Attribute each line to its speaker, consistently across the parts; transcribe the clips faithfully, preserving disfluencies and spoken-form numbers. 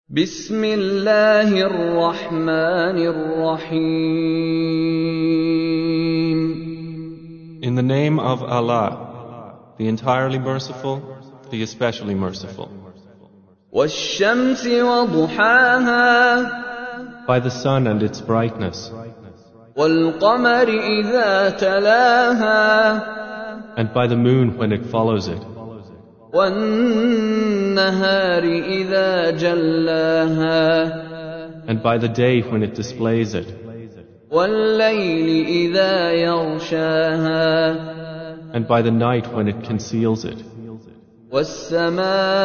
Speaker 1: بسم الله الرحمن الرحيم.
Speaker 2: In the name of Allah, the entirely merciful, the especially merciful.
Speaker 1: والشمس وضحاها.
Speaker 2: By the sun and its brightness.
Speaker 1: والقمر إذا تلاها.
Speaker 2: And by the moon when it follows it.
Speaker 1: والنهار إذا جلاها.
Speaker 2: And by the day when it displays it.
Speaker 1: والليل إذا يغشاها.
Speaker 2: And by the night when it conceals it.
Speaker 1: والسماء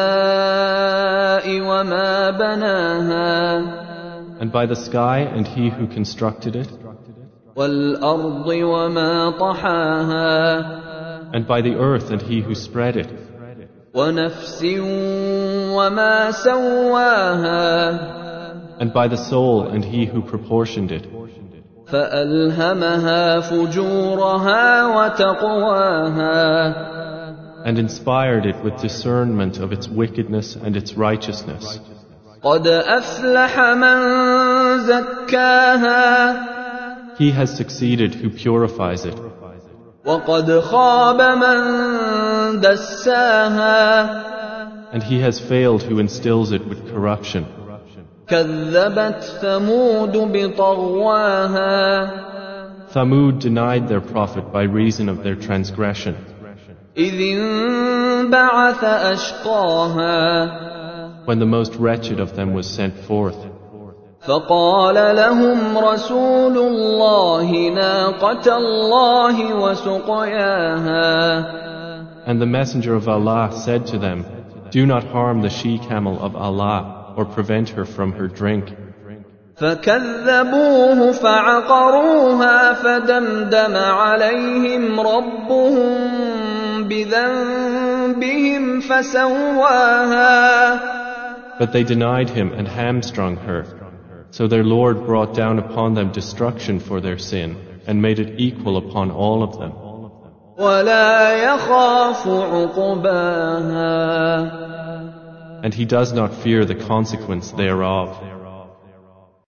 Speaker 1: وما بناها.
Speaker 2: And by the sky and he who constructed it.
Speaker 1: والأرض وما طحاها.
Speaker 2: And by the earth and he who spread it.
Speaker 1: ونفس وما سواها.
Speaker 2: And by the soul and he who proportioned it.
Speaker 1: فألهمها فجورها وتقواها.
Speaker 2: And inspired it with discernment of its wickedness and its righteousness.
Speaker 1: قد أفلح من زكاها.
Speaker 2: He has succeeded who purifies it.
Speaker 1: وقد خاب من دساها.
Speaker 2: And he has failed who instills it with corruption.
Speaker 1: كذبت ثمود بطغواها.
Speaker 2: Thamud denied their prophet by reason of their transgression.
Speaker 1: إذ انبعث أشقاها.
Speaker 2: When the most wretched of them was sent forth.
Speaker 1: فقال لهم رسول الله ناقة الله وسقياها.
Speaker 2: And the messenger of Allah said to them, do not harm the she-camel of Allah or prevent her from her drink.
Speaker 1: فكذبوه فعقروها فدمدم عليهم ربهم بذنبهم فسواها.
Speaker 2: But they denied him and hamstrung her. So their Lord brought down upon them destruction for their sin and made it equal upon all of them.
Speaker 1: ولا يخاف عقباها.
Speaker 2: And he does not fear the consequence thereof.